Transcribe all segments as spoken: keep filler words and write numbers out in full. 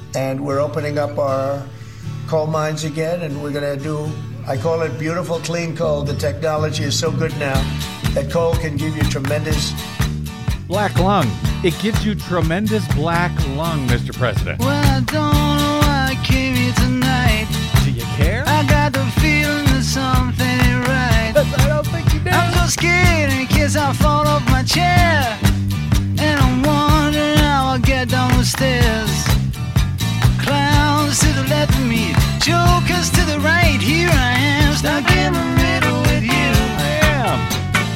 and we're opening up our coal mines again, and we're going to do, I call it beautiful, clean coal. The technology is so good now that coal can give you tremendous... Black lung. It gives you tremendous black lung, Mister President. Well, I don't know why I came here tonight. Do you care? I got the feeling that something ain't right. I don't think you do. I'm so scared in case I fall off my chair. And I'm wondering how I'll get down the stairs. Clowns to the left of me, jokers to the right. Here I am, stuck in the middle with you. I am.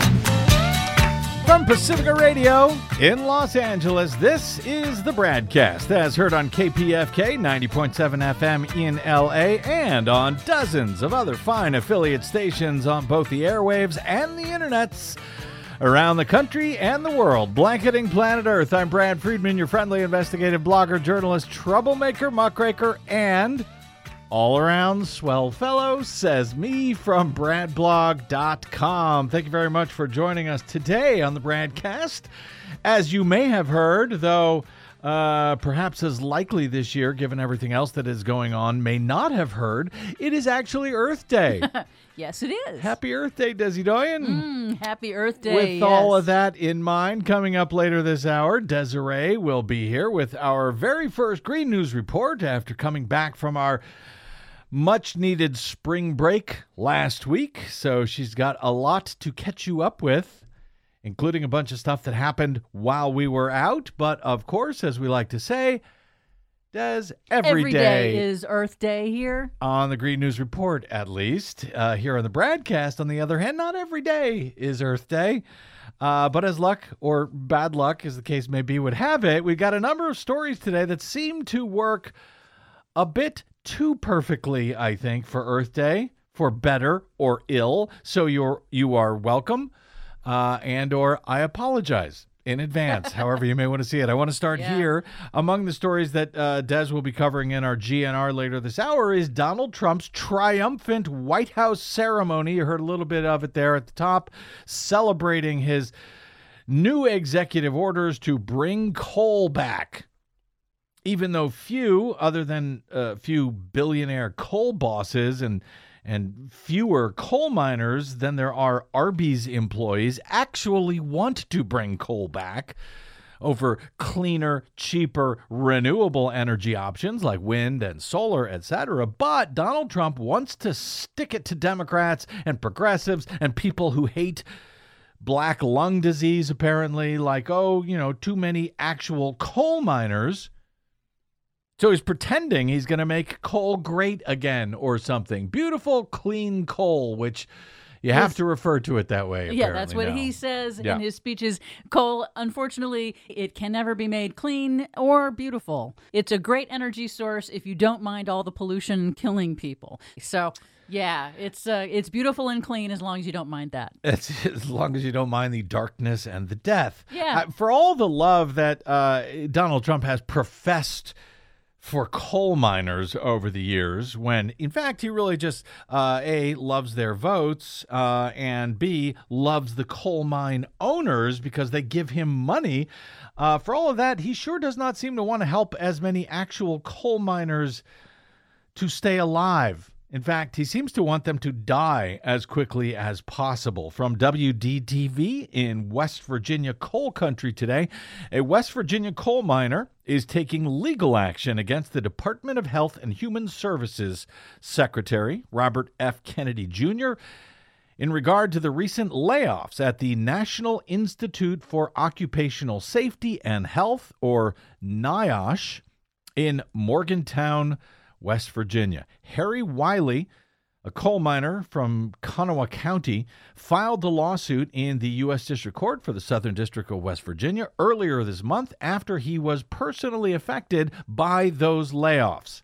From Pacifica Radio in Los Angeles, this is the Bradcast, as heard on K P F K ninety point seven F M in L A and on dozens of other fine affiliate stations on both the airwaves and the internets around the country and the world. Blanketing planet Earth, I'm Brad Friedman, your friendly investigative blogger, journalist, troublemaker, muckraker, and all-around swell fellow, says me from brad blog dot com. Thank you very much for joining us today on the Bradcast. As you may have heard, though uh, perhaps as likely this year, given everything else that is going on, may not have heard, it is actually Earth Day. Yes, it is. Happy Earth Day, Desi Doyen. Mm, happy Earth Day, With yes. all of that in mind, coming up later this hour, Desiree will be here with our very first Green News Report after coming back from our much-needed spring break last week. So she's got a lot to catch you up with, including a bunch of stuff that happened while we were out. But, of course, as we like to say, Des, every, every day, day is Earth Day here. On the Green News Report, at least. Uh, here on the Bradcast, on the other hand, not every day is Earth Day. Uh, but as luck, or bad luck, as the case may be, would have it, we've got a number of stories today that seem to work a bit too perfectly, I think, for Earth Day, for better or ill. So you're you are welcome, uh, and or I apologize in advance, however you may want to see it. I want to start Yeah. here. Among the stories that uh, Des will be covering in our G N R later this hour is Donald Trump's triumphant White House ceremony. You heard a little bit of it there at the top, celebrating his new executive orders to bring coal back. Even though few, other than a few billionaire coal bosses and and fewer coal miners than there are Arby's employees, actually want to bring coal back over cleaner, cheaper, renewable energy options like wind and solar, et cetera. But Donald Trump wants to stick it to Democrats and progressives and people who hate black lung disease, apparently, like, oh, you know, too many actual coal miners. So he's pretending he's going to make coal great again or something. Beautiful, clean coal, which you have Yes. to refer to it that way. Yeah, that's what now. he says Yeah. in his speeches. Coal, unfortunately, it can never be made clean or beautiful. It's a great energy source if you don't mind all the pollution killing people. So, yeah, it's uh, it's beautiful and clean as long as you don't mind that. It's, as long as you don't mind the darkness and the death. Yeah. Uh, for all the love that uh, Donald Trump has professed for coal miners over the years, when in fact he really just uh, A, loves their votes, uh, and B, loves the coal mine owners because they give him money. Uh, for all of that, he sure does not seem to want to help as many actual coal miners to stay alive. In fact, he seems to want them to die as quickly as possible. From W D T V in West Virginia coal country today, a West Virginia coal miner is taking legal action against the Department of Health and Human Services Secretary, Robert F. Kennedy Junior, in regard to the recent layoffs at the National Institute for Occupational Safety and Health, or NIOSH, in Morgantown, West Virginia. Harry Wiley, a coal miner from Kanawha County, filed the lawsuit in the U S District Court for the Southern District of West Virginia earlier this month after he was personally affected by those layoffs.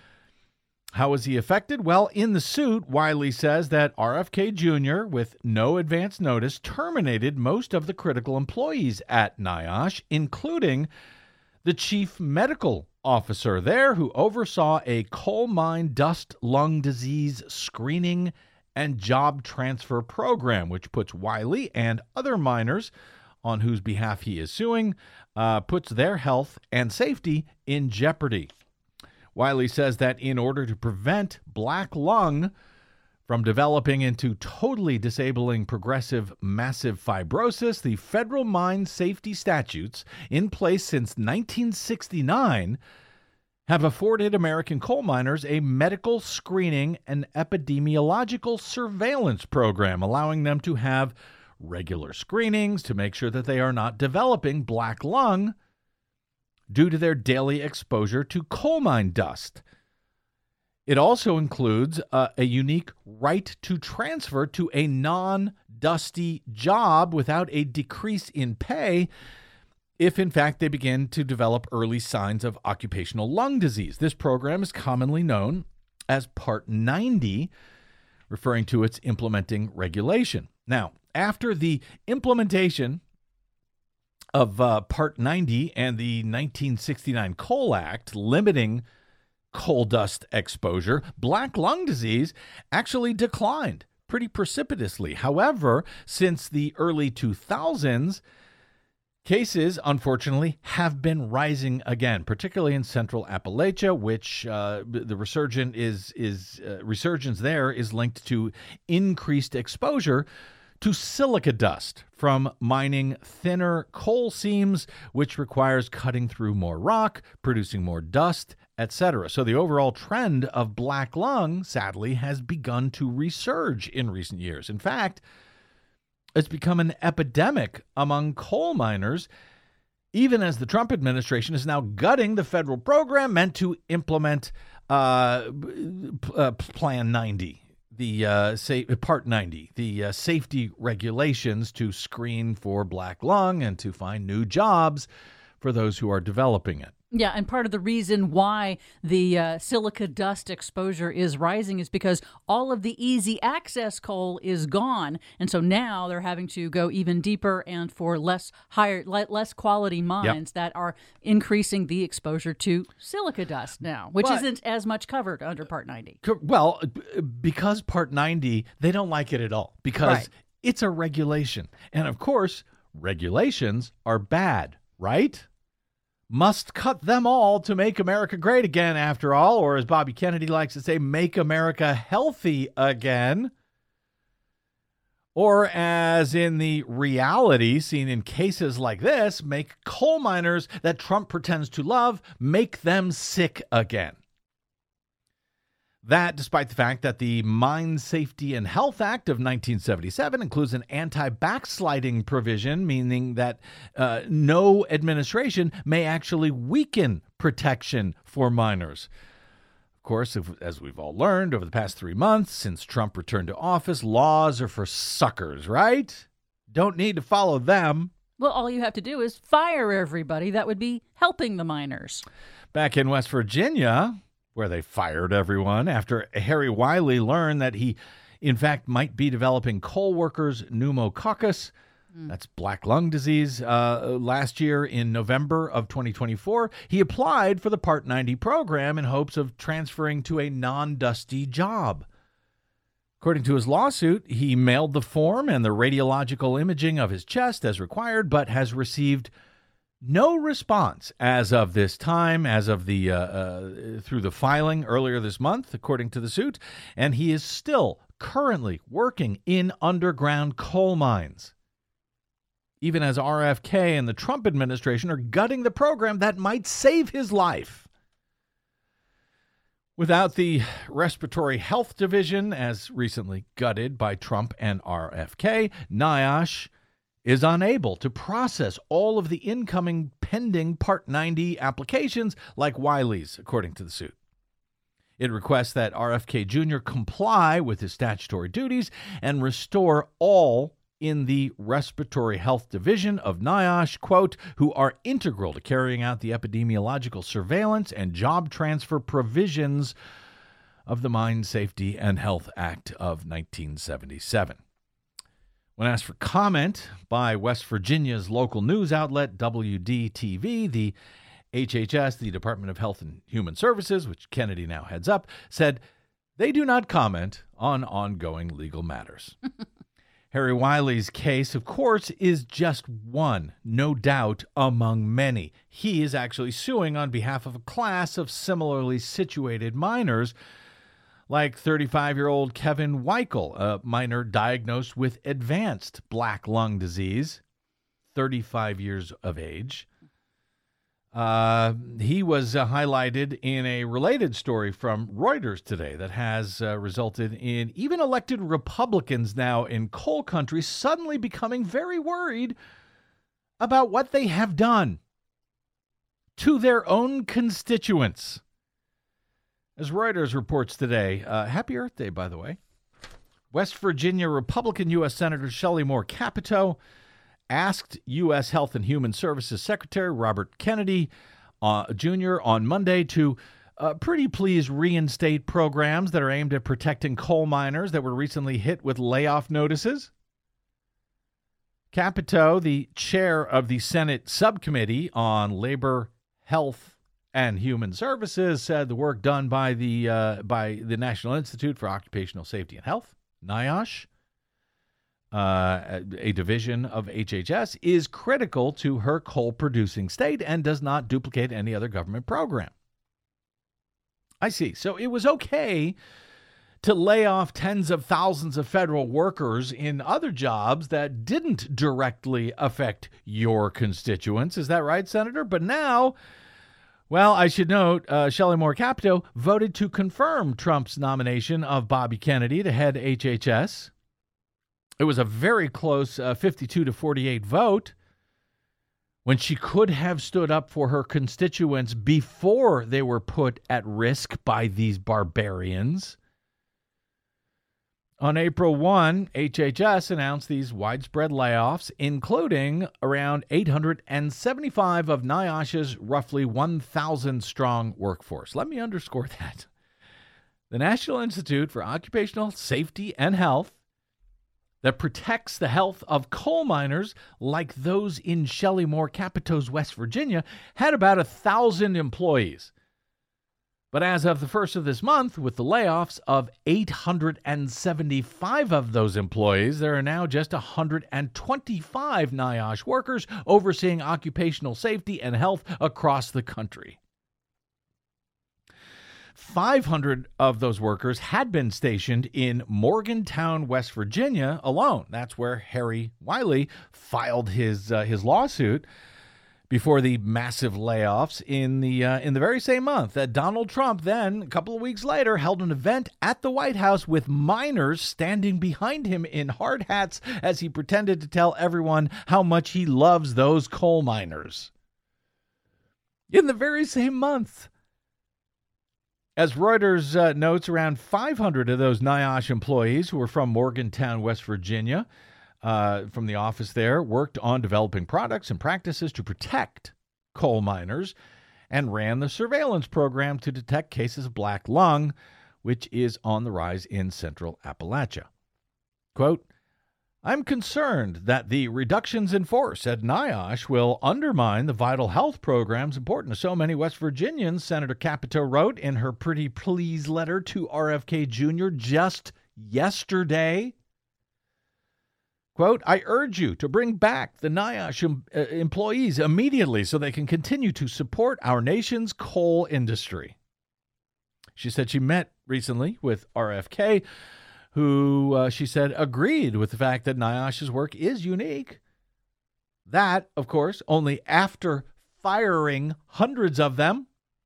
How was he affected? Well, in the suit, Wiley says that R F K Junior, with no advance notice, terminated most of the critical employees at NIOSH, including the chief medical officer there who oversaw a coal mine dust lung disease screening and job transfer program, which puts Wiley and other miners on whose behalf he is suing, uh, puts their health and safety in jeopardy. Wiley says that in order to prevent black lung from developing into totally disabling progressive massive fibrosis, the federal mine safety statutes in place since nineteen sixty-nine have afforded American coal miners a medical screening and epidemiological surveillance program, allowing them to have regular screenings to make sure that they are not developing black lung due to their daily exposure to coal mine dust. It also includes uh, a unique right to transfer to a non-dusty job without a decrease in pay if, in fact, they begin to develop early signs of occupational lung disease. This program is commonly known as Part ninety, referring to its implementing regulation. Now, after the implementation of uh, Part ninety and the nineteen sixty-nine Coal Act limiting coal dust exposure, black lung disease actually declined pretty precipitously. However, since the early two thousands, cases, unfortunately, have been rising again, particularly in Central Appalachia, which uh, the resurgence is is uh, resurgence there is linked to increased exposure to silica dust from mining thinner coal seams, which requires cutting through more rock, producing more dust, et cetera. So the overall trend of black lung, sadly, has begun to resurge in recent years. In fact, it's become an epidemic among coal miners, even as the Trump administration is now gutting the federal program meant to implement uh, uh, Plan ninety, the uh, say, Part ninety, the uh, safety regulations to screen for black lung and to find new jobs for those who are developing it. Yeah, and part of the reason why the uh, silica dust exposure is rising is because all of the easy access coal is gone, and so now they're having to go even deeper and for less higher, less quality mines yep. that are increasing the exposure to silica dust now, which but, isn't as much covered under Part ninety. Well, because Part ninety, they don't like it at all because right. it's a regulation, and of course, regulations are bad, right? Must cut them all to make America great again, after all, or as Bobby Kennedy likes to say, make America healthy again. Or as in the reality seen in cases like this, make coal miners that Trump pretends to love, make them sick again. That, despite the fact that the Mine Safety and Health Act of nineteen seventy-seven includes an anti-backsliding provision, meaning that uh, no administration may actually weaken protection for miners. Of course, if, as we've all learned over the past three months since Trump returned to office, laws are for suckers, right? Don't need to follow them. Well, all you have to do is fire everybody that would be helping the miners. Back in West Virginia, where they fired everyone after Harry Wiley learned that he, in fact, might be developing coal workers' pneumococcus. Mm. That's black lung disease. Uh, last year in November of twenty twenty-four, he applied for the Part ninety program in hopes of transferring to a non-dusty job. According to his lawsuit, he mailed the form and the radiological imaging of his chest as required, but has received no response as of this time, as of the uh, uh, through the filing earlier this month, according to the suit, and he is still currently working in underground coal mines, even as R F K and the Trump administration are gutting the program that might save his life. Without the Respiratory Health Division, as recently gutted by Trump and R F K, NIOSH is unable to process all of the incoming pending Part ninety applications like Wiley's, according to the suit. It requests that R F K Junior comply with his statutory duties and restore all in the Respiratory Health Division of NIOSH, quote, who are integral to carrying out the epidemiological surveillance and job transfer provisions of the Mine Safety and Health Act of nineteen seventy-seven. When asked for comment by West Virginia's local news outlet, W D T V, the H H S, the Department of Health and Human Services, which Kennedy now heads up, said they do not comment on ongoing legal matters. Harry Wiley's case, of course, is just one, no doubt, among many. He is actually suing on behalf of a class of similarly situated minors, like thirty-five-year-old Kevin Weichel, a minor diagnosed with advanced black lung disease, thirty-five years of age. Uh, he was uh, highlighted in a related story from Reuters today that has uh, resulted in even elected Republicans now in coal country suddenly becoming very worried about what they have done to their own constituents. As Reuters reports today, uh, happy Earth Day, by the way, West Virginia Republican U S Senator Shelley Moore Capito asked U S Health and Human Services Secretary Robert Kennedy uh, Junior on Monday to uh, pretty please reinstate programs that are aimed at protecting coal miners that were recently hit with layoff notices. Capito, the chair of the Senate Subcommittee on Labor, Health, and Human Services, said the work done by the uh, by the National Institute for Occupational Safety and Health, NIOSH, Uh, a division of H H S, is critical to her coal-producing state and does not duplicate any other government program. I see. So it was okay to lay off tens of thousands of federal workers in other jobs that didn't directly affect your constituents. Is that right, Senator? But now, well, I should note, uh, Shelley Moore Capito voted to confirm Trump's nomination of Bobby Kennedy to head H H S. It was a very close uh, fifty-two to forty-eight vote when she could have stood up for her constituents before they were put at risk by these barbarians. On April first, H H S announced these widespread layoffs, including around eight hundred seventy-five of NIOSH's roughly one thousand strong workforce. Let me underscore that. The National Institute for Occupational Safety and Health, that protects the health of coal miners like those in Shelley Moore Capito's West Virginia, had about a thousand employees. But as of the first of this month, with the layoffs of eight hundred seventy-five of those employees, there are now just one hundred twenty-five NIOSH workers overseeing occupational safety and health across the country. five hundred of those workers had been stationed in Morgantown, West Virginia alone. That's where Harry Wiley filed his uh, his lawsuit before the massive layoffs in the uh, in the very same month that Donald Trump then, a couple of weeks later, held an event at the White House with miners standing behind him in hard hats as he pretended to tell everyone how much he loves those coal miners. In the very same month. As Reuters uh, notes, around five hundred of those NIOSH employees who were from Morgantown, West Virginia, uh, from the office there, worked on developing products and practices to protect coal miners and ran the surveillance program to detect cases of black lung, which is on the rise in central Appalachia. Quote, I'm concerned that the reductions in force at NIOSH will undermine the vital health programs important to so many West Virginians, Senator Capito wrote in her pretty please letter to R F K Junior just yesterday. Quote, I urge you to bring back the NIOSH em- uh, employees immediately so they can continue to support our nation's coal industry. She said she met recently with R F K, who, uh, she said, agreed with the fact that NIOSH's work is unique. That, of course, only after firing hundreds of them.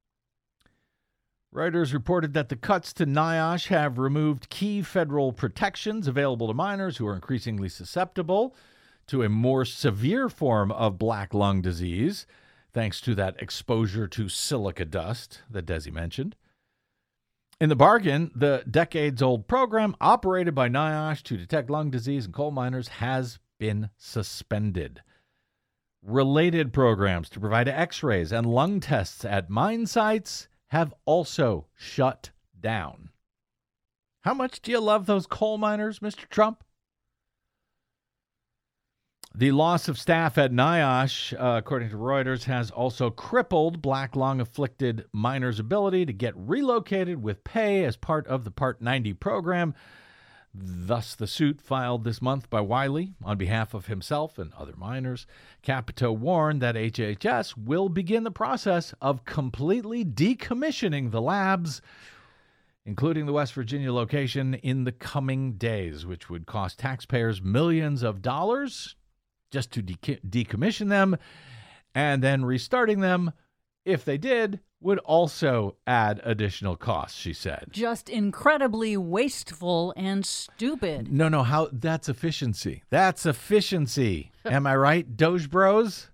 Reuters reported that the cuts to NIOSH have removed key federal protections available to miners who are increasingly susceptible to a more severe form of black lung disease, thanks to that exposure to silica dust that Desi mentioned. In the bargain, the decades-old program operated by NIOSH to detect lung disease in coal miners has been suspended. Related programs to provide x-rays and lung tests at mine sites have also shut down. How much do you love those coal miners, Mister Trump? The loss of staff at NIOSH, uh, according to Reuters, has also crippled black lung-afflicted miners' ability to get relocated with pay as part of the Part ninety program Thus, the suit filed this month by Wiley on behalf of himself and other miners. Capito warned that H H S will begin the process of completely decommissioning the labs, including the West Virginia location, in the coming days, which would cost taxpayers millions of dollars just to de- decommission them, and then restarting them, if they did, would also add additional costs, she said. Just incredibly wasteful and stupid. No, no, how that's efficiency. That's efficiency. Am I right, Doge Bros?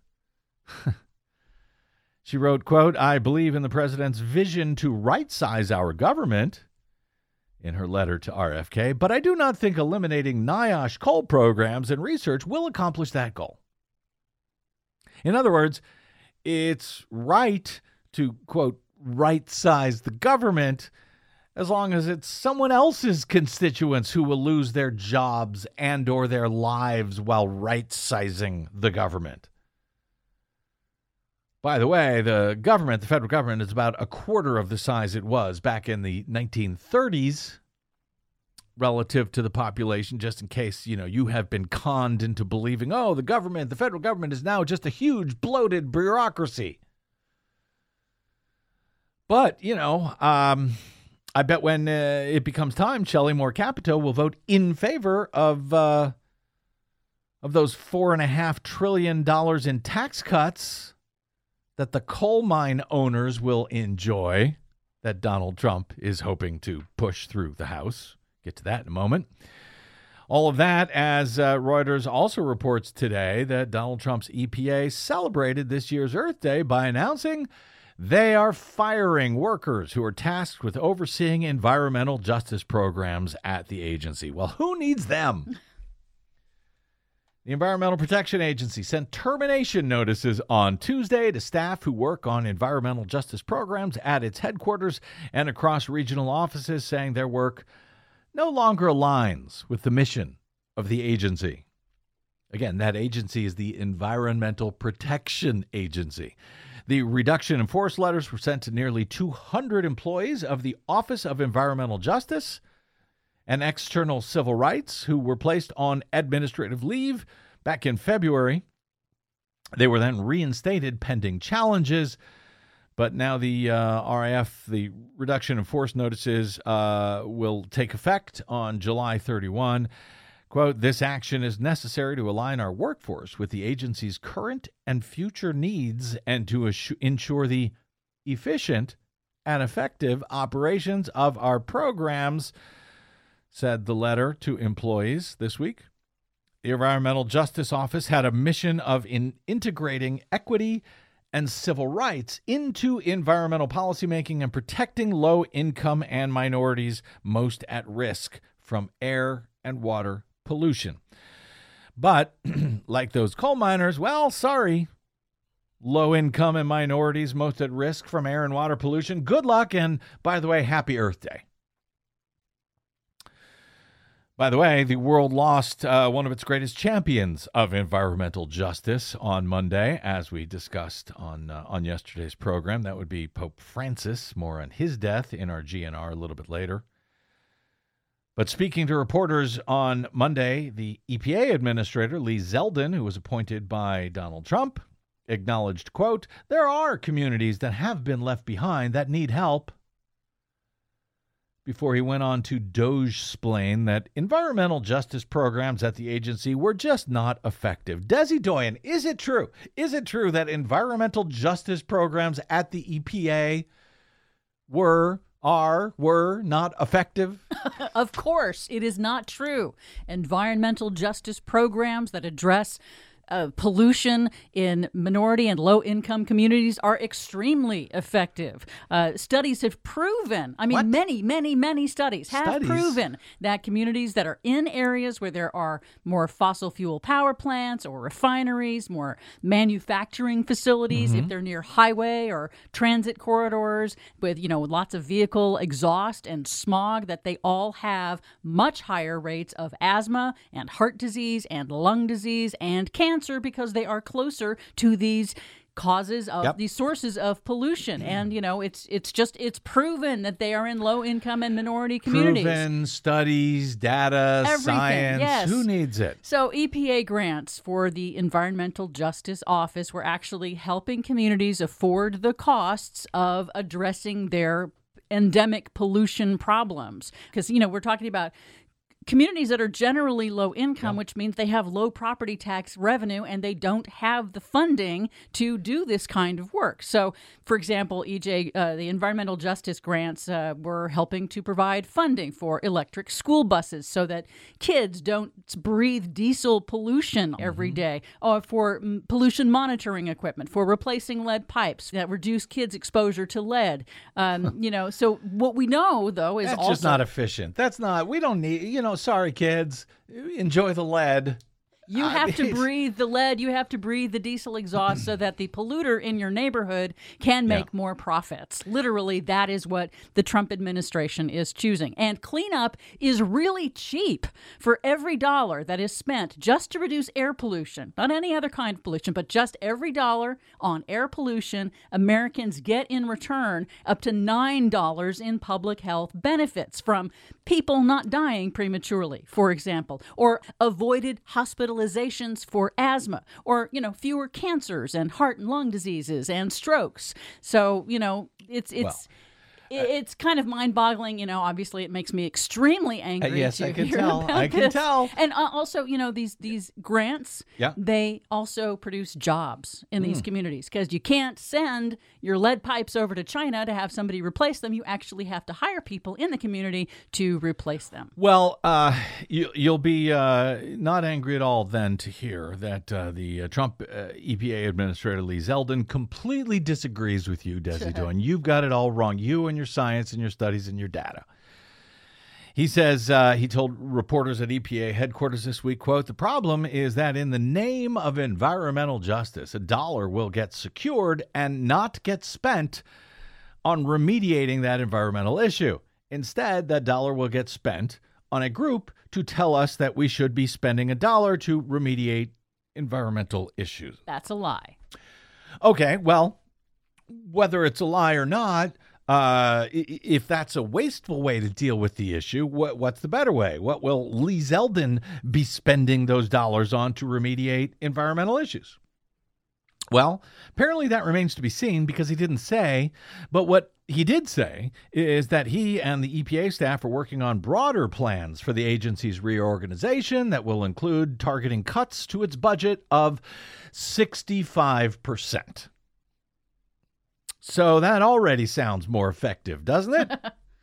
She wrote, quote, I believe in the president's vision to right-size our government, in her letter to R F K, but I do not think eliminating NIOSH coal programs and research will accomplish that goal. In other words, it's right to, quote, right-size the government as long as it's someone else's constituents who will lose their jobs and or their lives while right-sizing the government. By the way, the government, the federal government, is about a quarter of the size it was back in the nineteen thirties relative to the population, just in case, you know, you have been conned into believing, oh, the government, the federal government is now just a huge bloated bureaucracy. But, you know, um, I bet when uh, it becomes time, Shelley Moore Capito will vote in favor of uh, of those four and a half trillion dollars in tax cuts that the coal mine owners will enjoy, that Donald Trump is hoping to push through the House. Get to that in a moment. All of that as uh, Reuters also reports today that Donald Trump's E P A celebrated this year's Earth Day by announcing they are firing workers who are tasked with overseeing environmental justice programs at the agency. Well, who needs them? The Environmental Protection Agency sent termination notices on Tuesday to staff who work on environmental justice programs at its headquarters and across regional offices, saying their work no longer aligns with the mission of the agency. Again, that agency is the Environmental Protection Agency. The reduction in force letters were sent to nearly two hundred employees of the Office of Environmental Justice and External Civil Rights who were placed on administrative leave back in February. They were then reinstated pending challenges, but now the uh, R I F, the reduction in force notices, uh, will take effect on July thirty-first. Quote, this action is necessary to align our workforce with the agency's current and future needs and to assure, ensure the efficient and effective operations of our programs, said the letter to employees this week. The Environmental Justice Office had a mission of in integrating equity and civil rights into environmental policymaking and protecting low-income and minorities most at risk from air and water pollution. But like those coal miners, well, sorry, low-income and minorities most at risk from air and water pollution. Good luck, and by the way, happy Earth Day. By the way, the world lost uh, one of its greatest champions of environmental justice on Monday, as we discussed on uh, on yesterday's program. That would be Pope Francis. More on his death in our G N R a little bit later. But speaking to reporters on Monday, the E P A administrator, Lee Zeldin, who was appointed by Donald Trump, acknowledged, quote, there are communities that have been left behind that need help. Before he went on to Doge-splain that environmental justice programs at the agency were just not effective. Desi Doyen, is it true? Is it true that environmental justice programs at the E P A were, are, were not effective? Of course, it is not true. Environmental justice programs that address Uh, pollution in minority and low-income communities are extremely effective. Uh, studies have proven, I mean, What? many, many, many studies have Studies? proven that communities that are in areas where there are more fossil fuel power plants or refineries, more manufacturing facilities, if they're near highway or transit corridors with, you know, lots of vehicle exhaust and smog, that they all have much higher rates of asthma and heart disease and lung disease and cancer, because they are closer to these causes of Yep. these sources of pollution. And, you know, it's it's just it's proven that they are in low income and minority communities. Proven, studies, data, Everything, science. yes. Who needs it? So E P A grants for the Environmental Justice Office were actually helping communities afford the costs of addressing their endemic pollution problems. Because, you know, we're talking about communities that are generally low income, which means they have low property tax revenue and they don't have the funding to do this kind of work. So, for example, E J, uh, the environmental justice grants uh, were helping to provide funding for electric school buses so that kids don't breathe diesel pollution every day, or for mm, pollution monitoring equipment, for replacing lead pipes that reduce kids' exposure to lead. Um, you know, so what we know, though, is That's also just not efficient. That's not, we don't need, you know, sorry, kids, enjoy the lead. You I have to mean- breathe the lead. You have to breathe the diesel exhaust so that the polluter in your neighborhood can make Yeah. more profits. Literally, that is what the Trump administration is choosing. And cleanup is really cheap. For every dollar that is spent just to reduce air pollution, not any other kind of pollution, but just every dollar on air pollution, Americans get in return up to nine dollars in public health benefits from people not dying prematurely, for example, or avoided hospitalizations for asthma, or, you know, fewer cancers and heart and lung diseases and strokes. So, you know, it's it's Well, it- it's kind of mind-boggling. You know, obviously, it makes me extremely angry. Uh, yes, to I can hear tell. about I can this. tell. And uh, also, you know, these these grants, Yeah. they also produce jobs in Hmm. these communities, because you can't send your lead pipes over to China to have somebody replace them. You actually have to hire people in the community to replace them. Well, uh, you, you'll be uh, not angry at all then to hear that uh, the uh, Trump uh, E P A Administrator Lee Zeldin completely disagrees with you, Desi Doyen. You've got it all wrong. You and your science and your studies and your data. He says uh, he told reporters at E P A headquarters this week, quote, "The problem is that in the name of environmental justice, a dollar will get secured and not get spent on remediating that environmental issue. Instead, that dollar will get spent on a group to tell us that we should be spending a dollar to remediate environmental issues." That's a lie. Okay, well, whether it's a lie or not, uh, i- if that's a wasteful way to deal with the issue, what, what's the better way? What will Lee Zeldin be spending those dollars on to remediate environmental issues? Well, apparently that remains to be seen, because he didn't say. But what he did say is that he and the E P A staff are working on broader plans for the agency's reorganization that will include targeting cuts to its budget of sixty-five percent. So that already sounds more effective, doesn't it?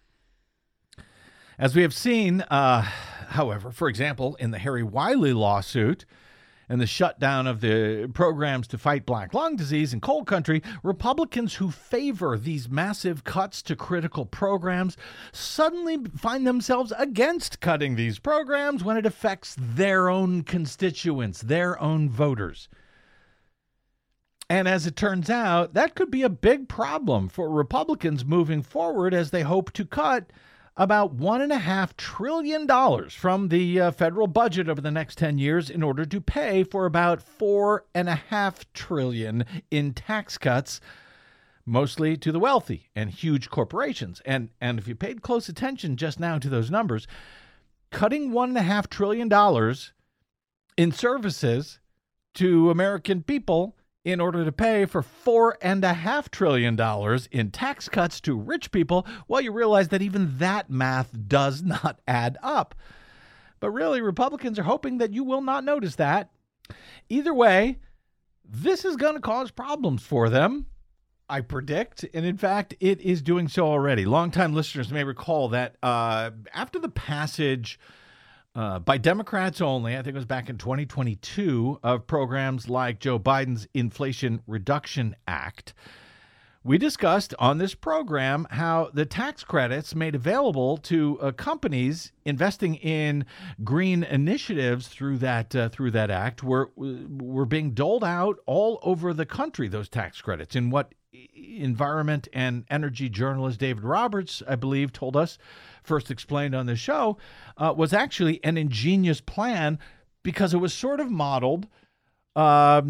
As we have seen, uh, however, for example, in the Harry Wiley lawsuit and the shutdown of the programs to fight black lung disease in coal country, Republicans who favor these massive cuts to critical programs suddenly find themselves against cutting these programs when it affects their own constituents, their own voters. And as it turns out, that could be a big problem for Republicans moving forward, as they hope to cut about one and a half trillion dollars from the uh, federal budget over the next ten years in order to pay for about four and a half trillion in tax cuts, mostly to the wealthy and huge corporations. And and if you paid close attention just now to those numbers, cutting one and a half trillion dollars in services to American people in order to pay for four and a half trillion dollars in tax cuts to rich people, well, you realize that even that math does not add up. But really, Republicans are hoping that you will not notice that. Either way, this is going to cause problems for them, I predict. And in fact, it is doing so already. Longtime listeners may recall that uh, after the passage Uh, by Democrats only, I think it was back in twenty twenty-two, of programs like Joe Biden's Inflation Reduction Act, we discussed on this program how the tax credits made available to uh, companies investing in green initiatives through that uh, through that act were were being doled out all over the country. Those tax credits, in what environment and energy journalist David Roberts, I believe, told us, first explained on the show, uh, was actually an ingenious plan, because it was sort of modeled um,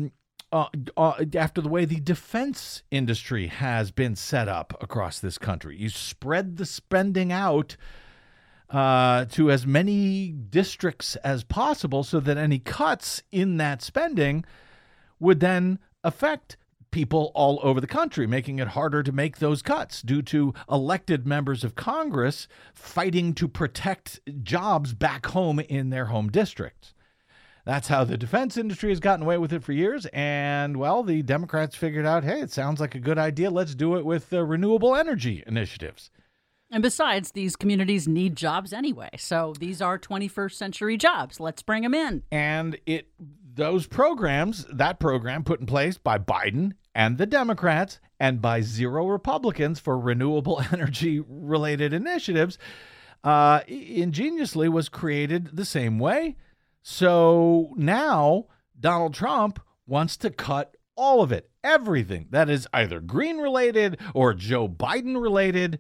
uh, uh, after the way the defense industry has been set up across this country. You spread the spending out uh, to as many districts as possible so that any cuts in that spending would then affect people all over the country, making it harder to make those cuts due to elected members of Congress fighting to protect jobs back home in their home districts. That's how the defense industry has gotten away with it for years. And, well, the Democrats figured out, hey, it sounds like a good idea. Let's do it with uh, renewable energy initiatives. And besides, these communities need jobs anyway. So these are twenty-first century jobs. Let's bring them in. And it those programs, that program put in place by Biden and the Democrats and by zero Republicans for renewable energy related initiatives, uh, ingeniously was created the same way. So now Donald Trump wants to cut all of it, everything that is either green related or Joe Biden related.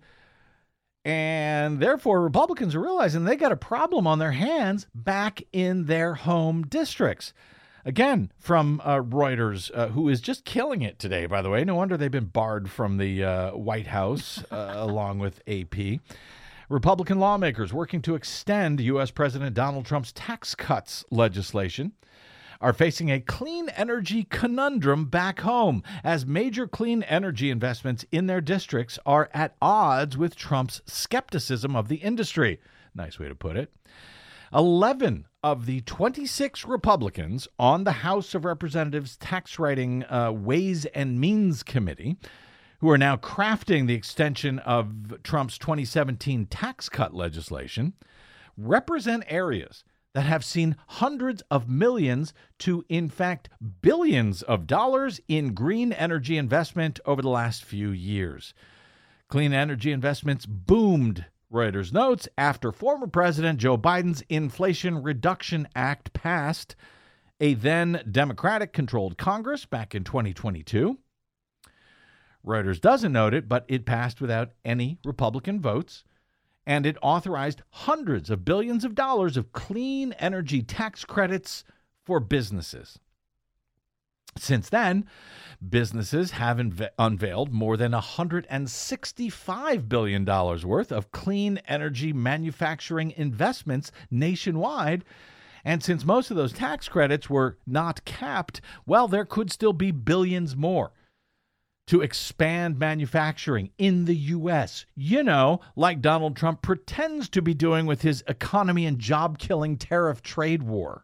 And therefore, Republicans are realizing they got a problem on their hands back in their home districts. Again, from uh, Reuters, uh, who is just killing it today, by the way. No wonder they've been barred from the uh, White House, uh, along with A P. Republican lawmakers working to extend U S. President Donald Trump's tax cuts legislation are facing a clean energy conundrum back home as major clean energy investments in their districts are at odds with Trump's skepticism of the industry. Nice way to put it. eleven of the twenty-six Republicans on the House of Representatives Tax Writing uh, Ways and Means Committee, who are now crafting the extension of Trump's twenty seventeen tax cut legislation, represent areas that have seen hundreds of millions to, in fact, billions of dollars in green energy investment over the last few years. Clean energy investments boomed, Reuters notes, after former President Joe Biden's Inflation Reduction Act passed a then Democratic-controlled Congress back in twenty twenty-two. Reuters doesn't note it, but it passed without any Republican votes, and it authorized hundreds of billions of dollars of clean energy tax credits for businesses. Since then, businesses have inv- unveiled more than one hundred sixty-five billion dollars worth of clean energy manufacturing investments nationwide. And since most of those tax credits were not capped, well, there could still be billions more to expand manufacturing in the U S, you know, like Donald Trump pretends to be doing with his economy and job-killing tariff trade war.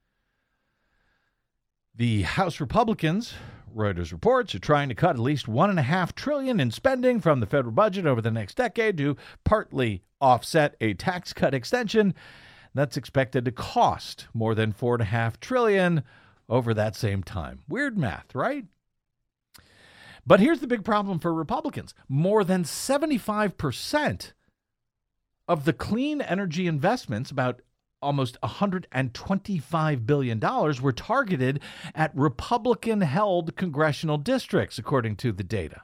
The House Republicans, Reuters reports, are trying to cut at least one and a half trillion in spending from the federal budget over the next decade to partly offset a tax cut extension that's expected to cost more than four and a half trillion over that same time. Weird math, right? But here's the big problem for Republicans. More than seventy-five percent of the clean energy investments, about almost one hundred twenty-five billion dollars, were targeted at Republican-held congressional districts, according to the data.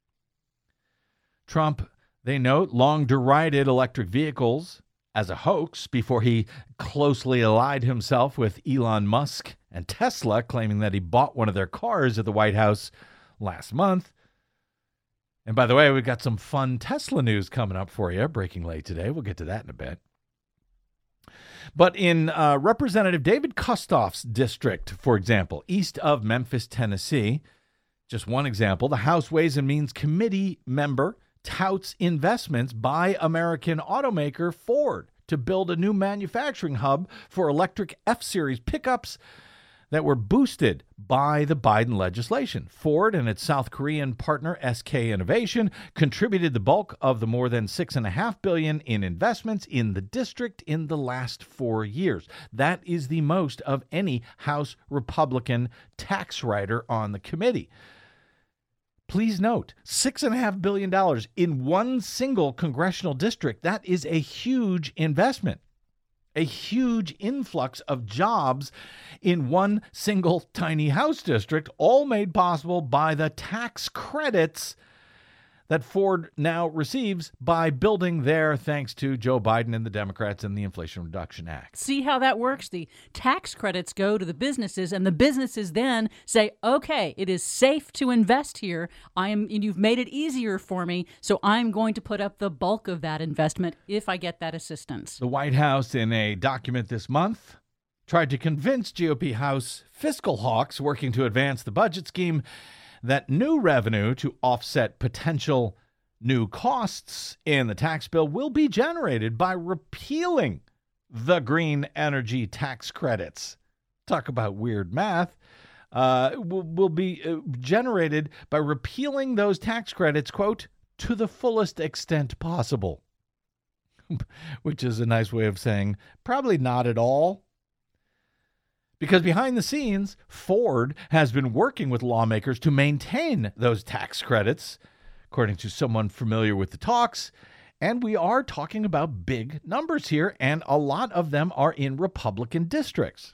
Trump, they note, long derided electric vehicles as a hoax before he closely allied himself with Elon Musk and Tesla, claiming that he bought one of their cars at the White House last month. And by the way, we've got some fun Tesla news coming up for you, breaking late today. We'll get to that in a bit. But in uh, Representative David Kustoff's district, for example, east of Memphis, Tennessee, just one example, the House Ways and Means Committee member touts investments by American automaker Ford to build a new manufacturing hub for electric F-Series pickups that were boosted by the Biden legislation. Ford and its South Korean partner S K Innovation contributed the bulk of the more than six and a half billion in investments in the district in the last four years. That is the most of any House Republican tax writer on the committee. Please note, six and a half billion dollars in one single congressional district. That is a huge investment. A huge influx of jobs in one single tiny House district, all made possible by the tax credits that Ford now receives by building there thanks to Joe Biden and the Democrats and the Inflation Reduction Act. See how that works? The tax credits go to the businesses, and the businesses then say, okay, it is safe to invest here. I am, and you've made it easier for me, so I'm going to put up the bulk of that investment if I get that assistance. The White House, in a document this month, tried to convince G O P House fiscal hawks working to advance the budget scheme that new revenue to offset potential new costs in the tax bill will be generated by repealing the green energy tax credits. Talk about weird math. Uh, will, will be uh, generated by repealing those tax credits, quote, to the fullest extent possible, which is a nice way of saying probably not at all. Because behind the scenes, Ford has been working with lawmakers to maintain those tax credits, according to someone familiar with the talks. And we are talking about big numbers here, and a lot of them are in Republican districts.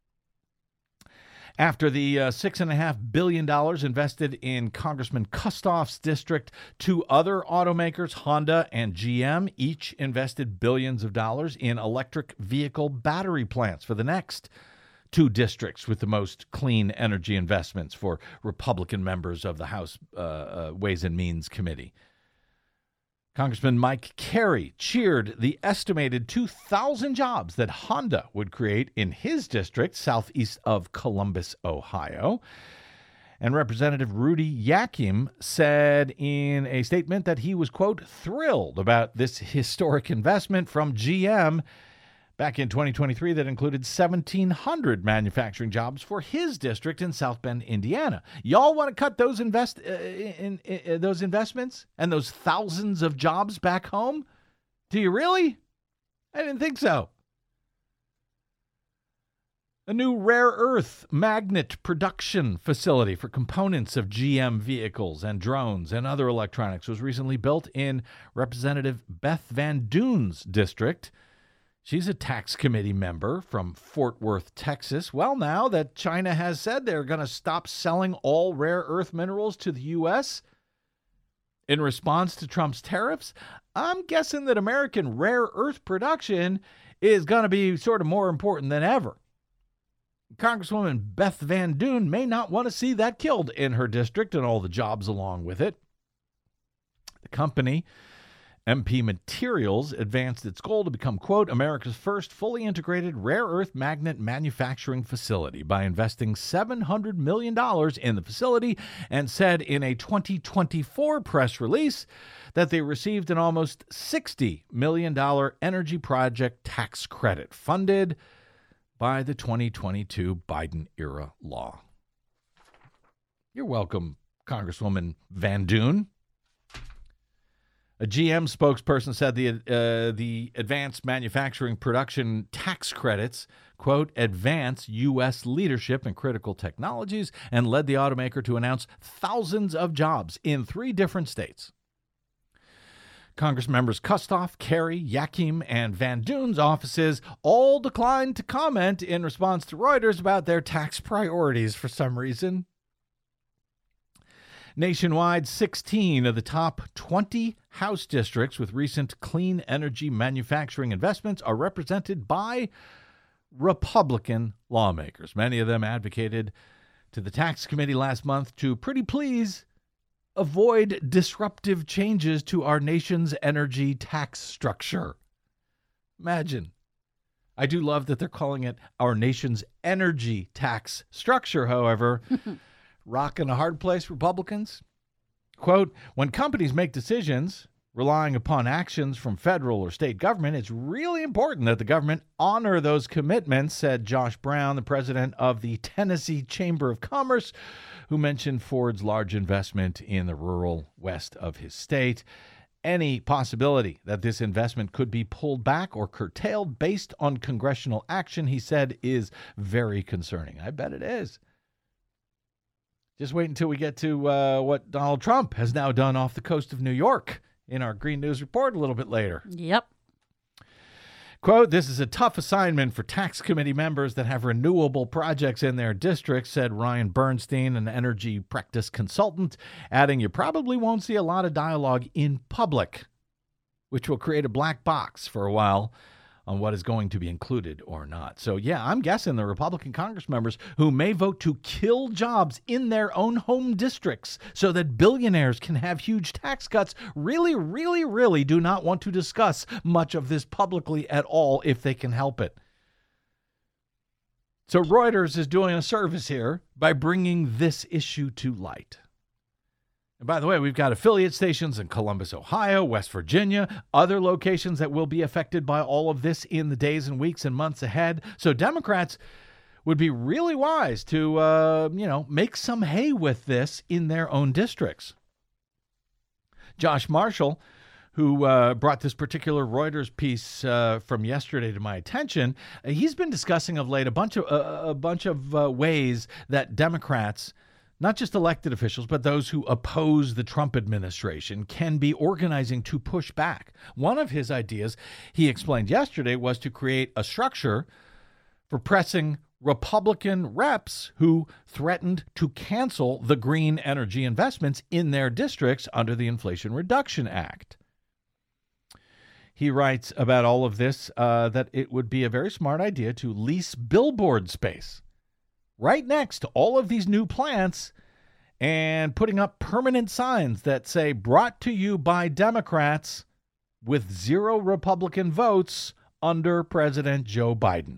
After the uh, six point five billion dollars invested in Congressman Kustoff's district, two other automakers, Honda and G M, each invested billions of dollars in electric vehicle battery plants for the next two districts with the most clean energy investments for Republican members of the House uh, uh, Ways and Means Committee. Congressman Mike Carey cheered the estimated two thousand jobs that Honda would create in his district, southeast of Columbus, Ohio. And Representative Rudy Yakim said in a statement that he was, quote, thrilled about this historic investment from G M back in twenty twenty-three that included seventeen hundred manufacturing jobs for his district in South Bend, Indiana. Y'all want to cut those invest uh, in, in, in those investments and those thousands of jobs back home? Do you really? I didn't think so. A new rare earth magnet production facility for components of G M vehicles and drones and other electronics was recently built in Representative Beth Van Duyn's district. She's a tax committee member from Fort Worth, Texas. Well, now that China has said they're going to stop selling all rare earth minerals to the U S in response to Trump's tariffs, I'm guessing that American rare earth production is going to be sort of more important than ever. Congresswoman Beth Van Duyn may not want to see that killed in her district and all the jobs along with it. The company, M P Materials, advanced its goal to become, quote, America's first fully integrated rare earth magnet manufacturing facility by investing seven hundred million dollars in the facility, and said in a twenty twenty-four press release that they received an almost sixty million dollars energy project tax credit funded by the twenty twenty-two Biden-era law. You're welcome, Congresswoman Van Duyn. A G M spokesperson said the uh, the advanced manufacturing production tax credits, quote, advance U S leadership in critical technologies, and led the automaker to announce thousands of jobs in three different states. Congress members Kustoff, Carey, Yakim, and Van Duyn's offices all declined to comment in response to Reuters about their tax priorities for some reason. Nationwide, sixteen of the top twenty House districts with recent clean energy manufacturing investments are represented by Republican lawmakers. Many of them advocated to the tax committee last month to, pretty please, avoid disruptive changes to our nation's energy tax structure. Imagine. I do love that they're calling it our nation's energy tax structure, however. Rock in a hard place, Republicans. Quote, when companies make decisions relying upon actions from federal or state government, it's really important that the government honor those commitments, said Josh Brown, the president of the Tennessee Chamber of Commerce, who mentioned Ford's large investment in the rural west of his state. Any possibility that this investment could be pulled back or curtailed based on congressional action, he said, is very concerning. I bet it is. Just wait until we get to uh, what Donald Trump has now done off the coast of New York in our Green News Report a little bit later. Yep. Quote, "This is a tough assignment for tax committee members that have renewable projects in their districts," said Ryan Bernstein, an energy practice consultant, adding, "You probably won't see a lot of dialogue in public, which will create a black box for a while on what is going to be included or not." So, yeah, I'm guessing the Republican Congress members who may vote to kill jobs in their own home districts so that billionaires can have huge tax cuts really, really, really do not want to discuss much of this publicly at all if they can help it. So Reuters is doing a service here by bringing this issue to light. And by the way, we've got affiliate stations in Columbus, Ohio, West Virginia, other locations that will be affected by all of this in the days and weeks and months ahead. So Democrats would be really wise to, uh, you know, make some hay with this in their own districts. Josh Marshall, who uh, brought this particular Reuters piece uh, from yesterday to my attention, uh, he's been discussing of late a bunch of uh, a bunch of uh, ways that Democrats, not just elected officials, but those who oppose the Trump administration, can be organizing to push back. One of his ideas, he explained yesterday, was to create a structure for pressing Republican reps who threatened to cancel the green energy investments in their districts under the Inflation Reduction Act. He writes about all of this uh, that it would be a very smart idea to lease billboard space right next to all of these new plants and putting up permanent signs that say "brought to you by Democrats" with zero Republican votes under President Joe Biden.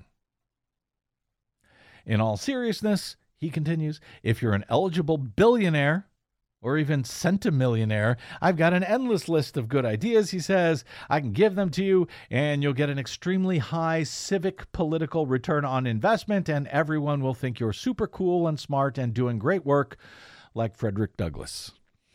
In all seriousness, he continues, if you're an eligible billionaire or even centimillionaire, I've got an endless list of good ideas, he says. I can give them to you, and you'll get an extremely high civic political return on investment, and everyone will think you're super cool and smart and doing great work, like Frederick Douglass.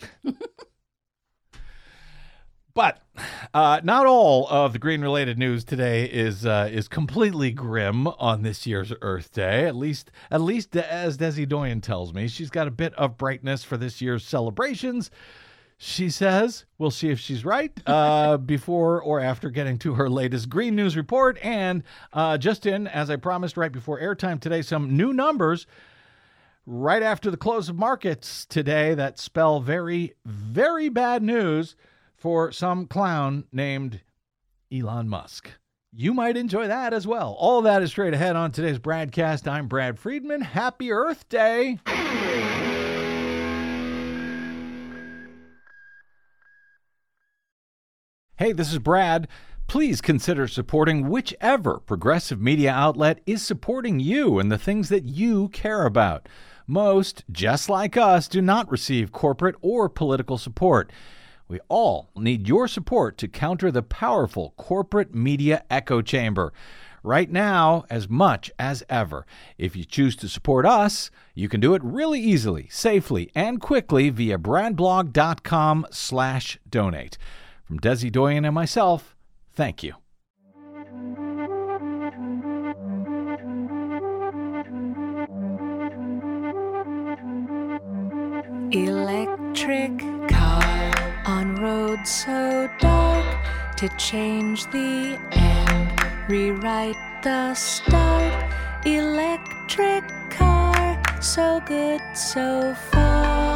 But uh, not all of the green-related news today is uh, is completely grim on this year's Earth Day. At least, at least as Desi Doyen tells me, she's got a bit of brightness for this year's celebrations. She says, we'll see if she's right uh, before or after getting to her latest green news report. And uh, just in, as I promised right before airtime today, some new numbers right after the close of markets today that spell very, very bad news for some clown named Elon Musk. You might enjoy that as well. All that is straight ahead on today's Bradcast. I'm Brad Friedman. Happy Earth Day. Hey, this is Brad. Please consider supporting whichever progressive media outlet is supporting you and the things that you care about. Most, just like us, do not receive corporate or political support. We all need your support to counter the powerful corporate media echo chamber. Right now, as much as ever. If you choose to support us, you can do it really easily, safely, and quickly via bradblog.com slash donate. From Desi Doyen and myself, thank you. Electric car on road so dark, to change the end, rewrite the start. Electric car, so good so far.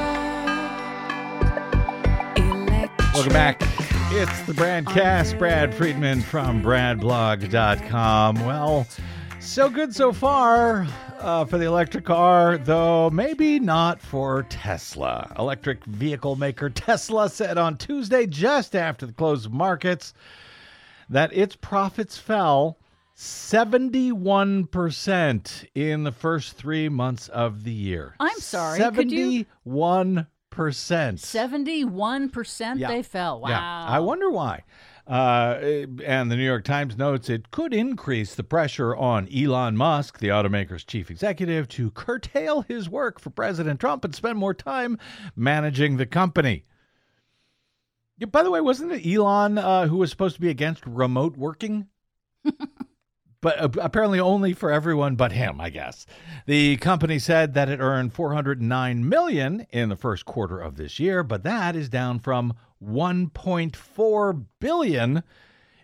Electric Welcome back. It's the Bradcast. Brad Friedman from bradblog dot com. Well, so good so far uh, for the electric car, though maybe not for Tesla. Electric vehicle maker Tesla said on Tuesday, just after the close of markets, that its profits fell seventy-one percent in the first three months of the year. I'm sorry. Could you? seventy-one percent. seventy-one percent Yeah. they fell. Wow. Yeah. I wonder why. Uh, and the New York Times notes it could increase the pressure on Elon Musk, the automaker's chief executive, to curtail his work for President Trump and spend more time managing the company. Yeah, by the way, wasn't it Elon uh, who was supposed to be against remote working? But uh, apparently only for everyone but him, I guess. The company said that it earned four hundred nine million dollars in the first quarter of this year, but that is down from one point four billion dollars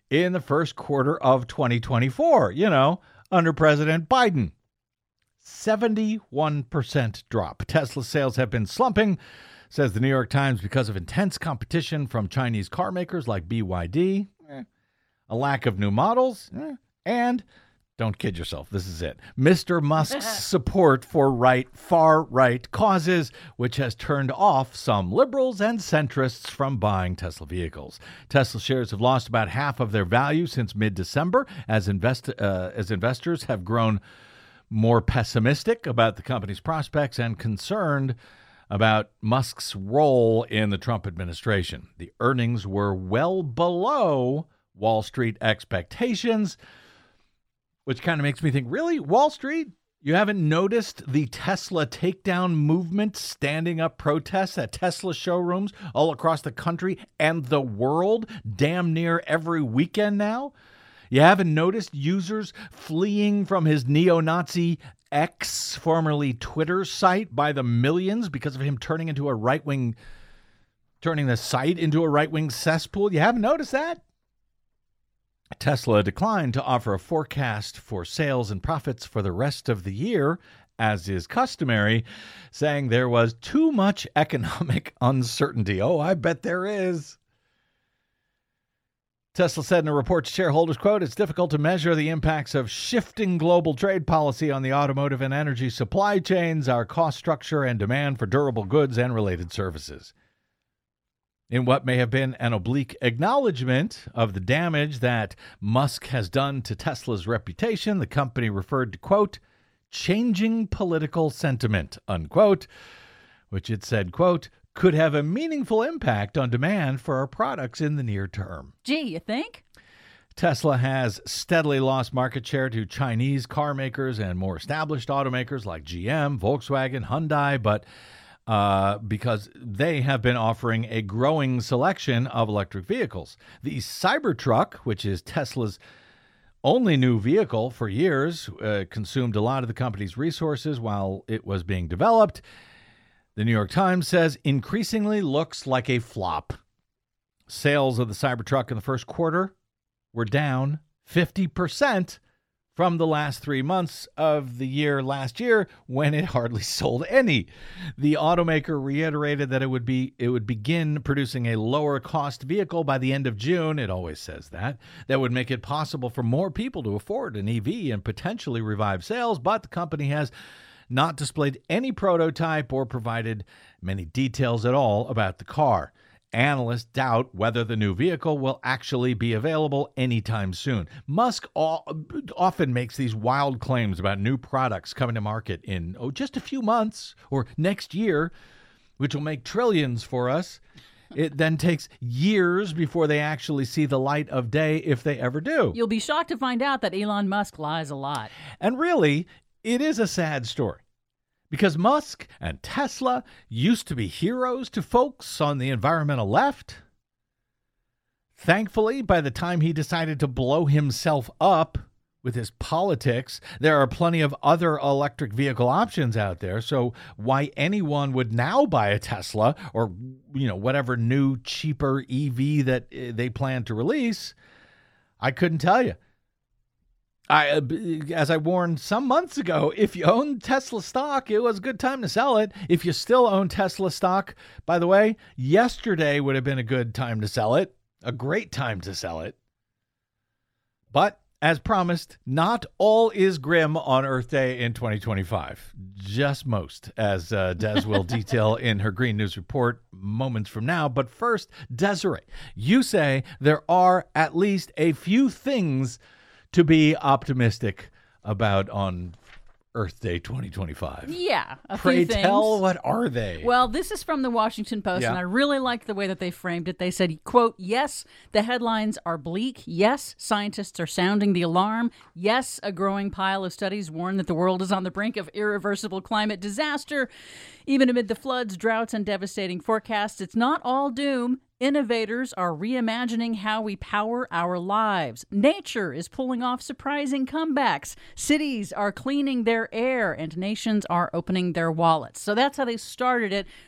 in the first quarter of twenty twenty-four, you know, under President Biden. seventy-one percent drop. Tesla sales have been slumping, says the New York Times, because of intense competition from Chinese car makers like B Y D, eh, a lack of new models, eh, and, don't kid yourself, this is it, Mister Musk's support for right, far-right causes, which has turned off some liberals and centrists from buying Tesla vehicles. Tesla shares have lost about half of their value since mid-December as, invest, uh, as investors have grown more pessimistic about the company's prospects and concerned about Musk's role in the Trump administration. The earnings were well below Wall Street expectations, which kind of makes me think, really, Wall Street? You haven't noticed the Tesla takedown movement, standing up protests at Tesla showrooms all across the country and the world damn near every weekend now? You haven't noticed users fleeing from his neo-Nazi X, formerly Twitter site, by the millions because of him turning into a right-wing, turning the site into a right-wing cesspool? You haven't noticed that? Tesla declined to offer a forecast for sales and profits for the rest of the year, as is customary, saying there was too much economic uncertainty. Oh, I bet there is. Tesla said in a report to shareholders, quote, "It's difficult to measure the impacts of shifting global trade policy on the automotive and energy supply chains, our cost structure, and demand for durable goods and related services." In what may have been an oblique acknowledgement of the damage that Musk has done to Tesla's reputation, the company referred to, quote, "changing political sentiment," unquote, which it said, quote, "could have a meaningful impact on demand for our products in the near term." Gee, you think? Tesla has steadily lost market share to Chinese car makers and more established automakers like G M, Volkswagen, Hyundai, but uh, because they have been offering a growing selection of electric vehicles. The Cybertruck, which is Tesla's only new vehicle for years, uh, consumed a lot of the company's resources while it was being developed. The New York Times says increasingly looks like a flop. Sales of the Cybertruck in the first quarter were down fifty percent from the last three months of the year last year, when it hardly sold any. The automaker reiterated that it would be it would begin producing a lower cost vehicle by the end of June. It always says that. That would make it possible for more people to afford an E V and potentially revive sales, but the company has not displayed any prototype or provided many details at all about the car. Analysts doubt whether the new vehicle will actually be available anytime soon. Musk all, often makes these wild claims about new products coming to market in oh, just a few months or next year, which will make trillions for us. It then takes years before they actually see the light of day, if they ever do. You'll be shocked to find out that Elon Musk lies a lot. And really, it is a sad story, because Musk and Tesla used to be heroes to folks on the environmental left. Thankfully, by the time he decided to blow himself up with his politics, there are plenty of other electric vehicle options out there. So why anyone would now buy a Tesla or, you know, whatever new, cheaper E V that they plan to release, I couldn't tell you. I, as I warned some months ago, if you own Tesla stock, it was a good time to sell it. If you still own Tesla stock, by the way, yesterday would have been a good time to sell it, a great time to sell it. But as promised, not all is grim on Earth Day in twenty twenty-five. Just most, as uh, Des will detail in her Green News Report moments from now. But first, Desiree, you say there are at least a few things to be optimistic about on Earth Day twenty twenty-five. Yeah, a Pray few things. tell, what are they? Well, this is from the Washington Post, Yeah. and I really liked the way that they framed it. They said, quote, "Yes, the headlines are bleak. Yes, scientists are sounding the alarm. Yes, a growing pile of studies warn that the world is on the brink of irreversible climate disaster. Even amid the floods, droughts, and devastating forecasts, it's not all doom. Innovators are reimagining how we power our lives. Nature is pulling off surprising comebacks. Cities are cleaning their air, and nations are opening their wallets." So that's how they started it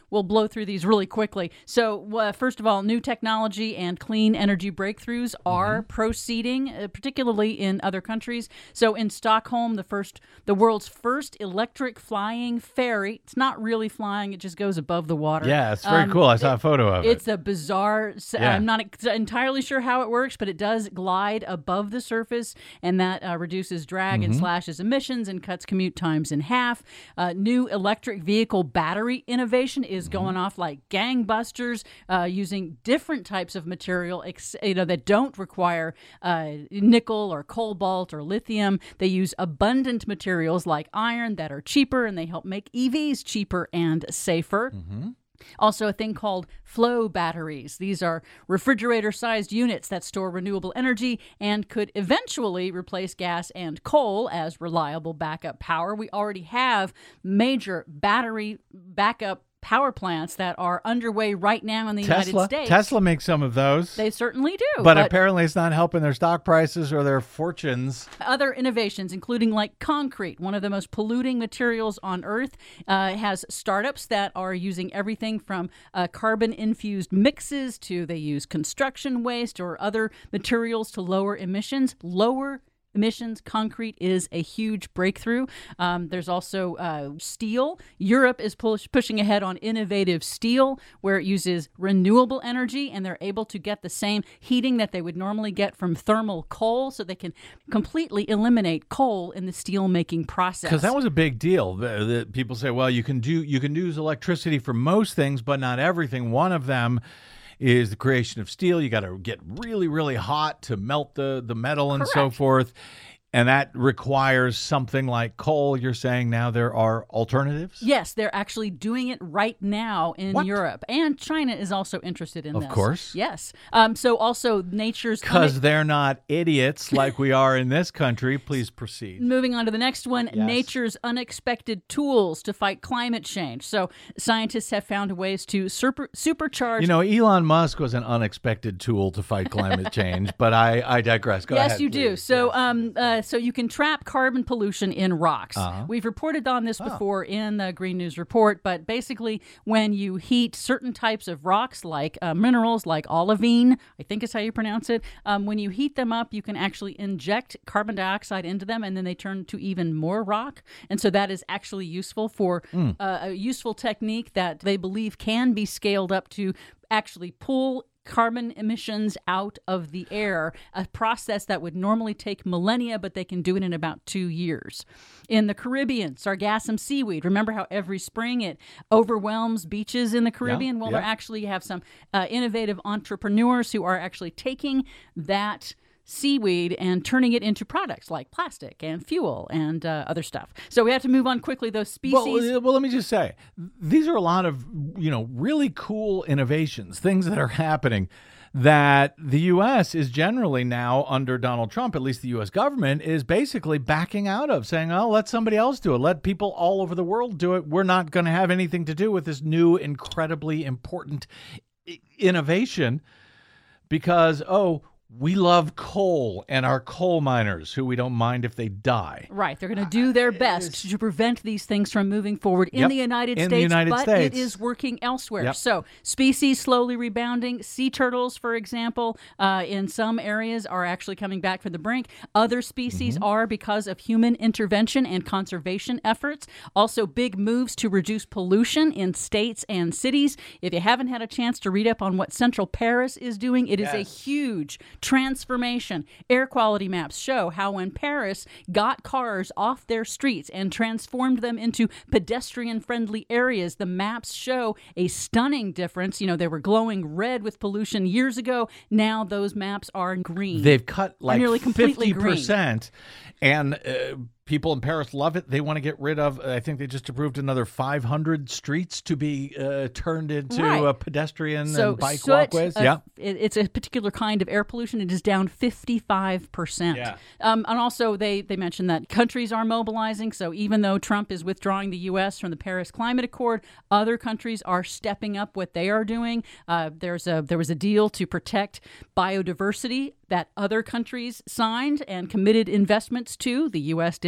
we'll blow through these really quickly. So, uh, first of all, new technology and clean energy breakthroughs are mm-hmm. proceeding, uh, particularly in other countries. So, in Stockholm, the first, the world's first electric flying ferry. It's not really flying; it just goes above the water. Yeah, it's very um, cool. I saw a photo of it. It's a bizarre. Yeah. I'm not ex- entirely sure how it works, but it does glide above the surface, and that uh, reduces drag mm-hmm. and slashes emissions and cuts commute times in half. Uh, new electric vehicle battery innovation is mm-hmm. going off like gangbusters, uh, using different types of material, ex- you know, that don't require uh, nickel or cobalt or lithium. They use abundant materials like iron that are cheaper, and they help make E Vs cheaper and safer. Mm-hmm. Also, a thing called flow batteries. These are refrigerator-sized units that store renewable energy and could eventually replace gas and coal as reliable backup power. We already have major battery backup power plants that are underway right now in the Tesla, United States. Tesla makes some of those. They certainly do. But, but apparently it's not helping their stock prices or their fortunes. Other innovations, including like concrete, one of the most polluting materials on Earth, uh, has startups that are using everything from uh, carbon-infused mixes to they use construction waste or other materials to lower emissions. Lower emissions, concrete is a huge breakthrough. Um, there's also uh, steel. Europe is push, pushing ahead on innovative steel, where it uses renewable energy, and they're able to get the same heating that they would normally get from thermal coal, so they can completely eliminate coal in the steel making process. Because that was a big deal. The, the, people say, well, you can do you can use electricity for most things, but not everything. One of them is the creation of steel. You got to get really, really hot to melt the, the metal and Correct. so forth. And that requires something like coal. You're saying now there are alternatives? Yes, they're actually doing it right now in What? Europe. And China is also interested in Of this. Of course. Yes. Um, so also nature's... Because they're not idiots like we are in this country. Please proceed. Moving on to the next one, Yes. nature's unexpected tools to fight climate change. So scientists have found ways to super, supercharge... You know, Elon Musk was an unexpected tool to fight climate change, but I, I digress. Go yes, ahead, you do. please. So, Yes. um, uh, so you can trap carbon pollution in rocks. Uh-huh. We've reported on this before in the Green News Report, but basically, when you heat certain types of rocks, like uh, minerals, like olivine, I think is how you pronounce it, um, when you heat them up, you can actually inject carbon dioxide into them, and then they turn to even more rock. And so that is actually useful for Mm. uh, a useful technique that they believe can be scaled up to actually pull carbon emissions out of the air, a process that would normally take millennia, but they can do it in about two years. In the Caribbean, sargassum seaweed. Remember how every spring it overwhelms beaches in the Caribbean? Yeah, well, yeah. they actually have some uh, innovative entrepreneurs who are actually taking that seaweed and turning it into products like plastic and fuel and uh, other stuff. So we have to move on quickly. Those species... Well, well, let me just say, these are a lot of, you know, really cool innovations, things that are happening that the U S is generally now under Donald Trump, at least the U S government, is basically backing out of, saying, oh, let somebody else do it. Let people all over the world do it. We're not going to have anything to do with this new, incredibly important I- innovation because, oh, we love coal and our coal miners, who we don't mind if they die. Right. They're going to do their best to prevent these things from moving forward in Yep. the United In the States, United but States. it is working elsewhere. Yep. So species slowly rebounding. Sea turtles, for example, uh, in some areas are actually coming back from the brink. Other species Mm-hmm. are because of human intervention and conservation efforts. Also, big moves to reduce pollution in states and cities. If you haven't had a chance to read up on what Central Paris is doing, it is a Yes. huge transformation. Air quality maps show how when Paris got cars off their streets and transformed them into pedestrian-friendly areas, the maps show a stunning difference. You know, they were glowing red with pollution years ago. Now those maps are green. They've cut like nearly completely fifty percent. And uh, people in Paris love it. They want to get rid of, I think they just approved another five hundred streets to be uh, turned into Right. uh, pedestrian So and bike soot, walkways. uh, yeah. it- it's a particular kind of air pollution. It is down fifty-five percent. Yeah. Um, and also, they, they mentioned that countries are mobilizing. So even though Trump is withdrawing the U S from the Paris Climate Accord, other countries are stepping up what they are doing. Uh, there's a there was a deal to protect biodiversity that other countries signed and committed investments to. The U S did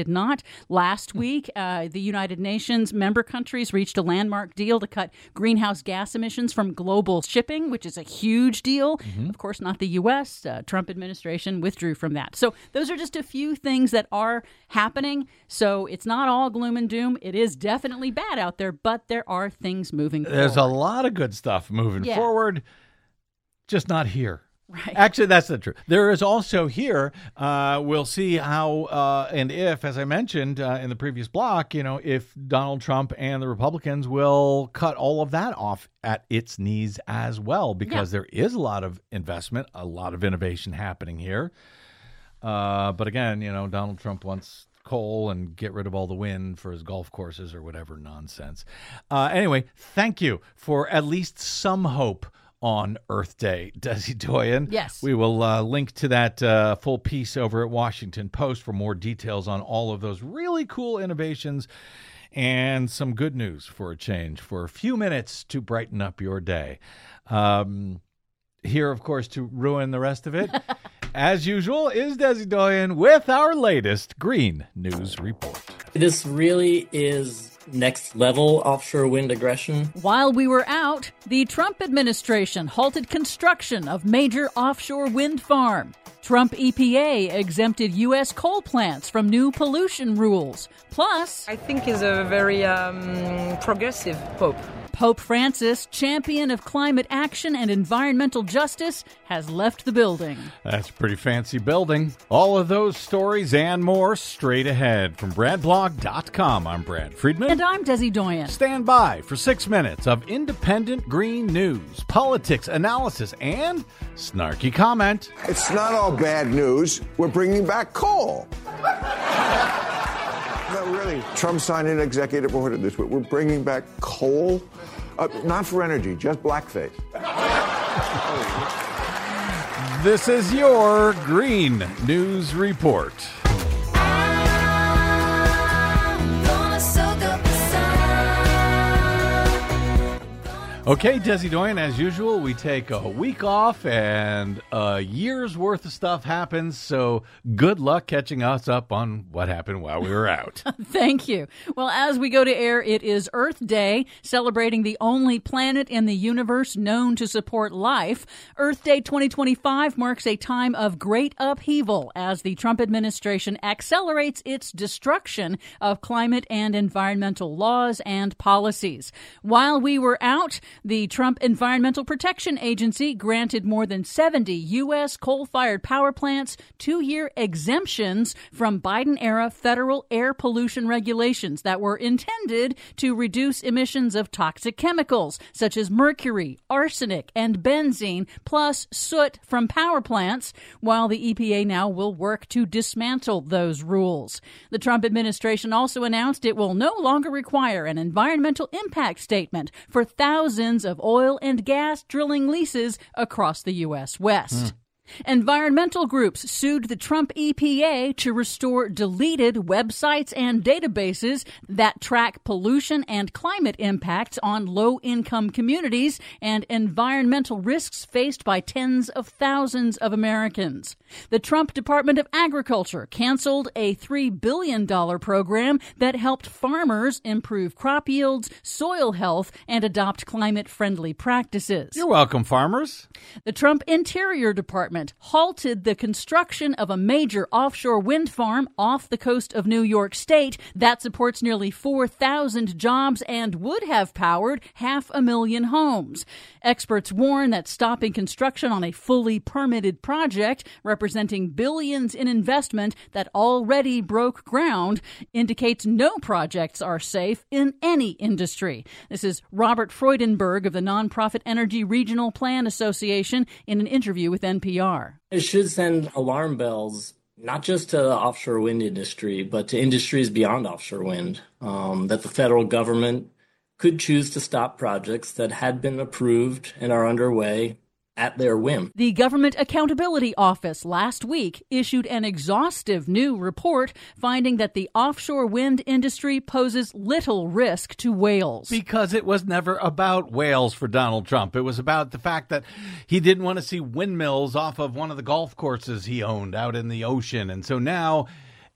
did not. Last week, uh, the United Nations member countries reached a landmark deal to cut greenhouse gas emissions from global shipping, which is a huge deal. Mm-hmm. Of course, not the U S. Uh, Trump administration withdrew from that. So those are just a few things that are happening. So it's not all gloom and doom. It is definitely bad out there, but there are things moving There's forward. a lot of good stuff moving Yeah. forward, just not here. Right. Actually, that's the truth. There is also here, uh, we'll see how uh, and if, as I mentioned uh, in the previous block, you know, if Donald Trump and the Republicans will cut all of that off at its knees as well, because yeah. there is a lot of investment, a lot of innovation happening here. Uh, but again, you know, Donald Trump wants coal and get rid of all the wind for his golf courses or whatever nonsense. Uh, anyway, thank you for at least some hope on Earth Day, Desi Doyen. Yes. We will uh, link to that uh, full piece over at Washington Post for more details on all of those really cool innovations and some good news for a change for a few minutes to brighten up your day. Um, here, of course, to ruin the rest of it, as usual, is Desi Doyen with our latest Green News Report. This really is next level offshore wind aggression. While we were out, the Trump administration halted construction of major offshore wind farm. Trump E P A exempted U S coal plants from new pollution rules. Plus, I think is a very um, progressive pope. Pope Francis, champion of climate action and environmental justice, has left the building. That's a pretty fancy building. All of those stories and more straight ahead from brad blog dot com. I'm Brad Friedman. And I'm Desi Doyen. Stand by for six minutes of independent green news, politics, analysis, and snarky comment. It's not all bad news. We're bringing back coal. No, really. Trump signed an executive order this week. We're bringing back coal. Uh, not for energy, just blackface. This is your Green News Report. Okay, Desi Doyen, as usual, we take a week off and a year's worth of stuff happens, so good luck catching us up on what happened while we were out. Thank you. Well, as we go to air, it is Earth Day, celebrating the only planet in the universe known to support life. Earth Day twenty twenty-five marks a time of great upheaval as the Trump administration accelerates its destruction of climate and environmental laws and policies. While we were out, the Trump Environmental Protection Agency granted more than seventy U S coal-fired power plants two-year exemptions from Biden-era federal air pollution regulations that were intended to reduce emissions of toxic chemicals such as mercury, arsenic, and benzene, plus soot from power plants, while the E P A now will work to dismantle those rules. The Trump administration also announced it will no longer require an environmental impact statement for thousands of oil and gas drilling leases across the U S West. Mm. Environmental groups sued the Trump E P A to restore deleted websites and databases that track pollution and climate impacts on low-income communities and environmental risks faced by tens of thousands of Americans. The Trump Department of Agriculture canceled a three billion dollars program that helped farmers improve crop yields, soil health, and adopt climate-friendly practices. You're welcome, farmers. The Trump Interior Department halted the construction of a major offshore wind farm off the coast of New York State that supports nearly four thousand jobs and would have powered half a million homes. Experts warn that stopping construction on a fully permitted project representing billions in investment that already broke ground indicates no projects are safe in any industry. This is Robert Freudenberg of the nonprofit Energy Regional Plan Association in an interview with N P R. It should send alarm bells, not just to the offshore wind industry, but to industries beyond offshore wind, um, that the federal government could choose to stop projects that had been approved and are underway at their whim. The Government Accountability Office last week issued an exhaustive new report finding that the offshore wind industry poses little risk to whales. Because it was never about whales for Donald Trump. It was about the fact that he didn't want to see windmills off of one of the golf courses he owned out in the ocean. And so now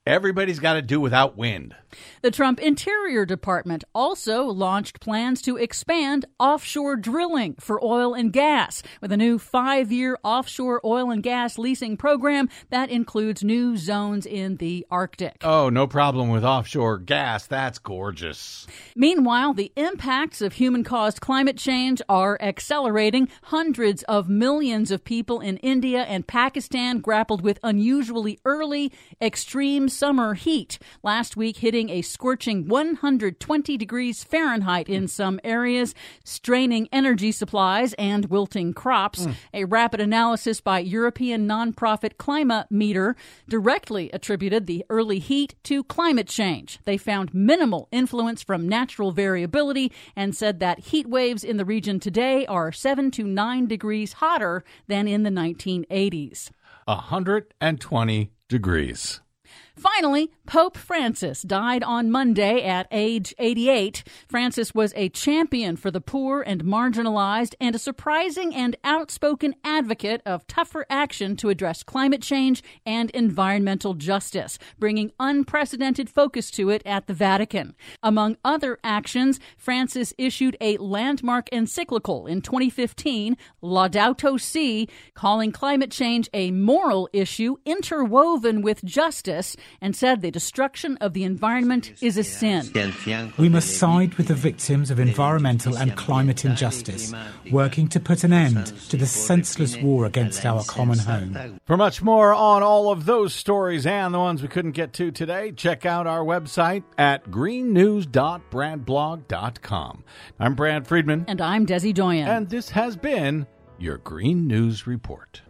Everybody's got to do without wind. The Trump Interior Department also launched plans to expand offshore drilling for oil and gas with a new five-year offshore oil and gas leasing program that includes new zones in the Arctic. Oh, no problem with offshore gas. That's gorgeous. Meanwhile, the impacts of human-caused climate change are accelerating. Hundreds of millions of people in India and Pakistan grappled with unusually early, extreme summer heat, last week hitting a scorching one hundred twenty degrees Fahrenheit in some areas, straining energy supplies and wilting crops. Mm. A rapid analysis by European nonprofit Climameter directly attributed the early heat to climate change. They found minimal influence from natural variability and said that heat waves in the region today are seven to nine degrees hotter than in the nineteen eighties. one hundred twenty degrees. Finally, Pope Francis died on Monday at age eighty-eight. Francis was a champion for the poor and marginalized and a surprising and outspoken advocate of tougher action to address climate change and environmental justice, bringing unprecedented focus to it at the Vatican. Among other actions, Francis issued a landmark encyclical in twenty fifteen, Laudato Si, calling climate change a moral issue interwoven with justice, and said the destruction of the environment is a sin. We must side with the victims of environmental and climate injustice, working to put an end to the senseless war against our common home. For much more on all of those stories and the ones we couldn't get to today, check out our website at green news dot brad blog dot com. I'm Brad Friedman. And I'm Desi Doyen. And this has been your Green News Report.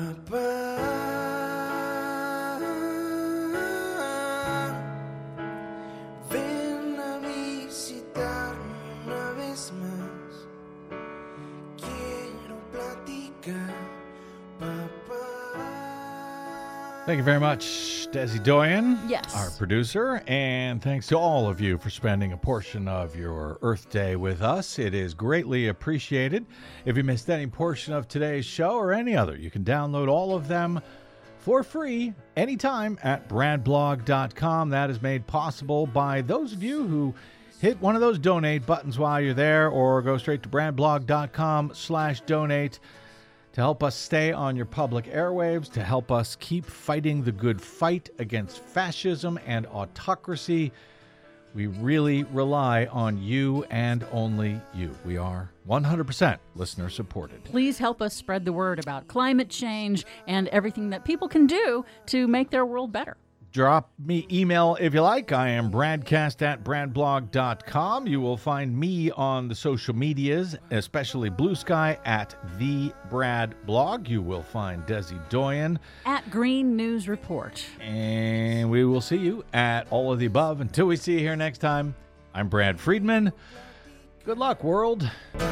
Thank you very much, Desi Doyen, yes, our producer, and thanks to all of you for spending a portion of your Earth Day with us. It is greatly appreciated. If you missed any portion of today's show or any other, you can download all of them for free anytime at brad blog dot com. That is made possible by those of you who hit one of those donate buttons while you're there, or go straight to brad blog dot com slash donate. To help us stay on your public airwaves, to help us keep fighting the good fight against fascism and autocracy. We really rely on you and only you. We are one hundred percent listener supported. Please help us spread the word about climate change and everything that people can do to make their world better. Drop me email if you like. I am bradcast at brad blog dot com. You will find me on the social medias, especially Blue Sky at the Brad Blog. You will find Desi Doyen at Green News Report. And we will see you at all of the above. Until we see you here next time, I'm Brad Friedman. Good luck, world.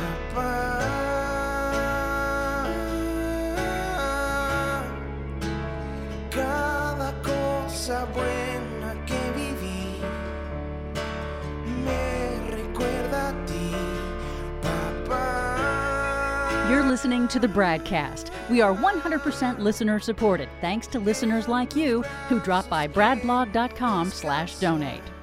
Buena que viví me recuerda a ti, papá. You're listening to the Bradcast. We are one hundred percent listener supported, thanks to listeners like you who drop by brad blog dot com slash donate.